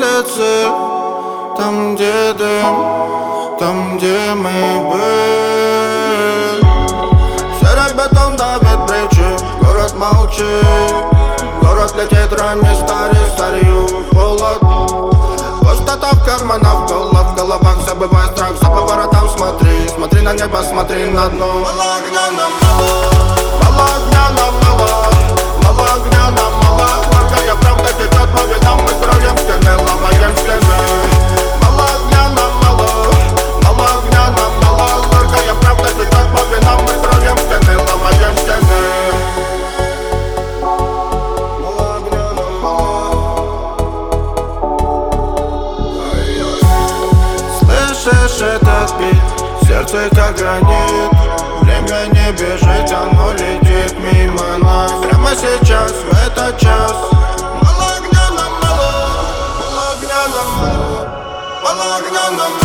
улице, там, где дым, там, где мы были. Серый бетон давит плечи, город молчит. Город летит ранний старью холод. Пустота в карманах, в головах забывай страх. За поворотом смотри, смотри на небо, смотри на дно. Мало огня нам мало, мало огня нам мало, мало огня нам мало. Горькая правда течет по венам, мы строим стены, ломаем стены. Мало огня нам мало, мало огня нам мало. Горькая правда течет по венам, мы строим стены, ломаем стены. Слышишь этот бит, сердце как гранит. Время не бежит, оно летит мимо нас. Прямо сейчас, в этот час. Мало огня нам мало, мало огня нам мало, мало огня нам мало.